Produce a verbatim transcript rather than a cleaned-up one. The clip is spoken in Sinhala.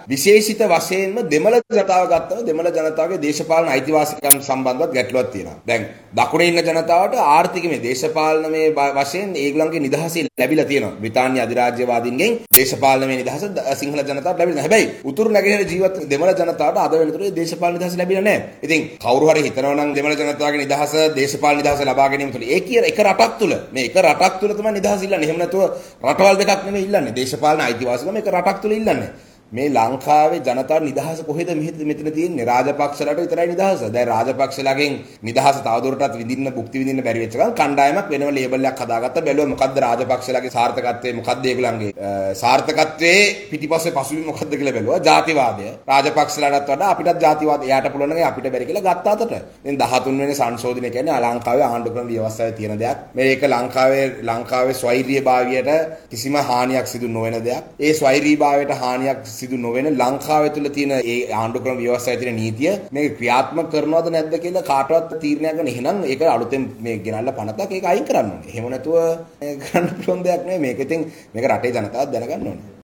විශේෂිත වශයෙන්ම දෙමළ ජනතාව ගත්තම දෙමළ ජනතාවගේ දේශපාලන අයිතිවාසිකම් සම්බන්ධවත් ගැටලුවක් තියෙනවා. දැන් දකුණේ ඉන්න ජනතාවට ආර්ථිකමය දේශපාලනමය වශයෙන් ඒගොල්ලන්ගේ නිදහස ලැබිලා තියෙනවා. බ්‍රිතාන්‍ය අධිරාජ්‍යවාදීන්ගෙන් දේශපාලනමය නිදහස සිංහල ජනතාවට ලැබිලා. හැබැයි උතුරු නැගෙනහිර ජීවත් දෙමළ ජනතාවට අද වෙනතුරු දේශපාලන නිදහස ලැබිලා නැහැ. ඉතින් කවුරු හරි හිතනවා නම් දෙමළ ජනතාවගේ නිදහස දේශපාලන නිදහස ලබා ගැනීම තුළ ඒ කියන එක රටක් තුළ මේ එක රටක් තුළ තමයි නිදහස ඉල්ලන්නේ. එහෙම නැතුව රටවල් දෙකක් නෙමෙයි ඉල්ලන්නේ. දේශපාලන අයිතිවාසිකම එක රටක් තුළ ඉල්ලන්නේ. මේ ලංකාවේ ජනතාව නිදහස කොහෙද මෙතන තියෙන්නේ? රාජපක්ෂලාට විතරයි නිදහස. දැන් රාජපක්ෂලාගෙන් නිදහස තවදුරටත් විඳින්න භුක්ති විඳින්න බැරි වෙච්ච ගමන් කණ්ඩායමක් වෙනම ලේබල් එකක් හදාගත්තා. බැලුවා මොකද්ද රාජපක්ෂලාගේ සාර්ථකත්වය මොකද්ද ඒගොල්ලන්ගේ සාර්ථකත්වයේ පිටිපස්සේ පසුබිම මොකද්ද කියලා බැලුවා. ජාතිවාදය. රාජපක්ෂලාටත් වඩා අපිටත් ජාතිවාදය එයාට පුළුවන් නම් අපිට බැරි කියලා ගත්ත අතට. දැන් දහතුන් වෙනි සංශෝධනය කියන්නේ ලංකාවේ ආණ්ඩු ක්‍රම ව්‍යවස්ථාවේ තියෙන දෙයක්. මේක ලංකාවේ ලංකාවේ ස්වෛරීභාවයට කිසිම හානියක් සිදු නොවන දෙයක්. ඒ ස්වෛරීභාවයට හානියක් සිදු නොවන ලංකාවේ තුල තියෙන ඒ ආණ්ඩු ක්‍රම ව්‍යවස්ථාවේ තියෙන නීතිය මේක ක්‍රියාත්මක කරනවද නැද්ද කියලා කාටවත් තීරණයක් ගන්න. එහෙනම් ඒක අලුතෙන් මේ ගෙනල්ලා පනතක් ඒක අයින් කරන්න ඕනේ. එහෙම නැතුව කරන්න පුළුවන් දෙයක් නෙවෙයි මේක. ඉතින් මේක රටේ ජනතාව දැනගන්න ඕනේ.